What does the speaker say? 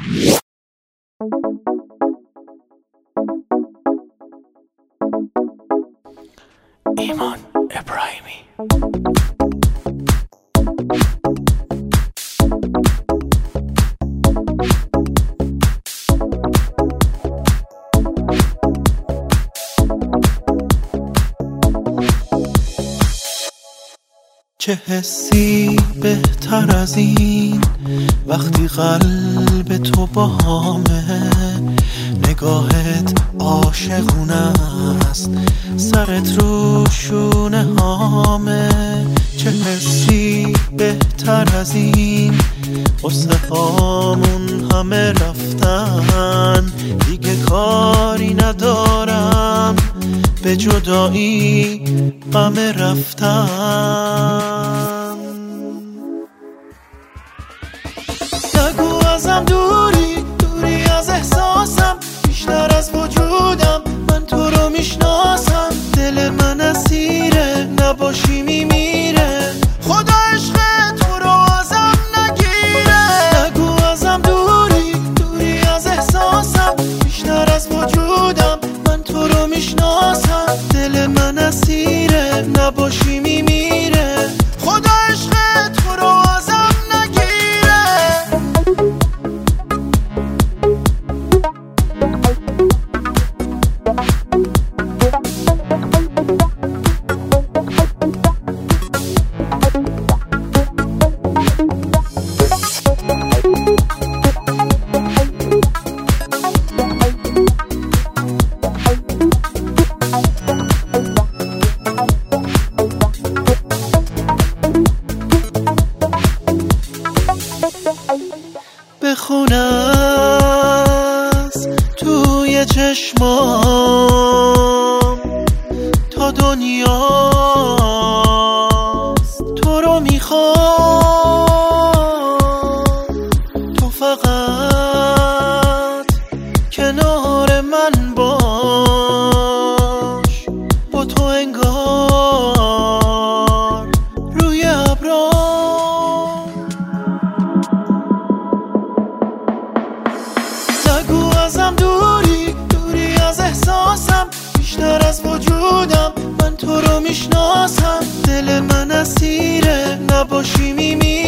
ایمان ابراهیمی. چه حسی بهتر از این وقتی قلب تو باهامه، نگاهت عاشقونه است، سرت رو شونه هامه. چه حسی بهتر از این، قصه هامون همه رفتن، دیگه کاری ندارم به جدایی غم رفتن. نگو ازم دوری دوری از احساسم، بیشتر از وجودم من تو رو میشناسم. دل من اسیره نباشی میمیره، خدا عشق تو رو ازم نگیره. نگو ازم دوری دوری از احساسم، بیشتر از وجودم من تو رو میشناسم. دل من اسیره نباشی میمیره، خدا عشق تو رو ازم نگیره. بخونه است توی چشمام تا دنیاست، تو رو میخوام، تو فقط کنار من باش، با تو انگار روی ابرام. نگو ازم دوری دوری از احساسم، بیشتر از وجودم من تو رو میشناسم. دل من اسیره نباشی میمیره،